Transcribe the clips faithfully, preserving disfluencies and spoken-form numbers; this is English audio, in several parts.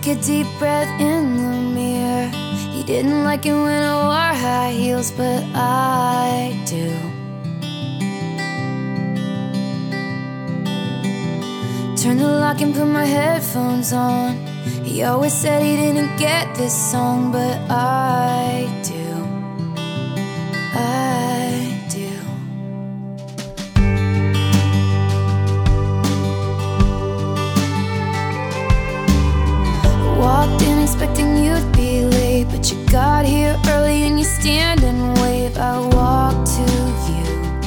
Took a deep breath in the mirror. He didn't like it when I wore high heels, but I do. Turned the lock and put my headphones on. He always said he didn't get this song, but I do. I do. Walked in expecting you'd be late, but you got here early and you stand and wave. I walked to you.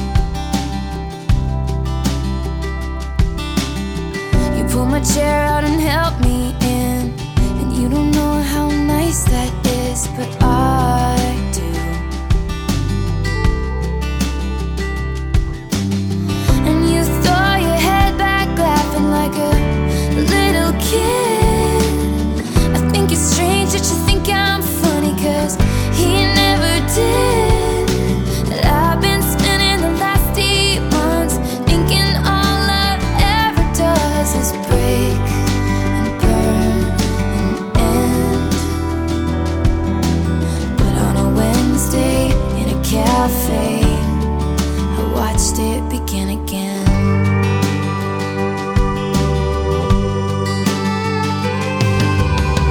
You pulled my chair out and helped me in, and you don't know how nice that is, but I do. And you throw your head back laughing like a little kid. It's strange that you think I'm funny, cause he never did. But I've been spending the last eight months thinking all love ever does is break and burn and end. But on a Wednesday in a cafe, I watched it begin again.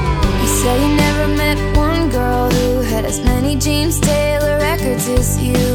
You never met one girl who had as many James Taylor records as you.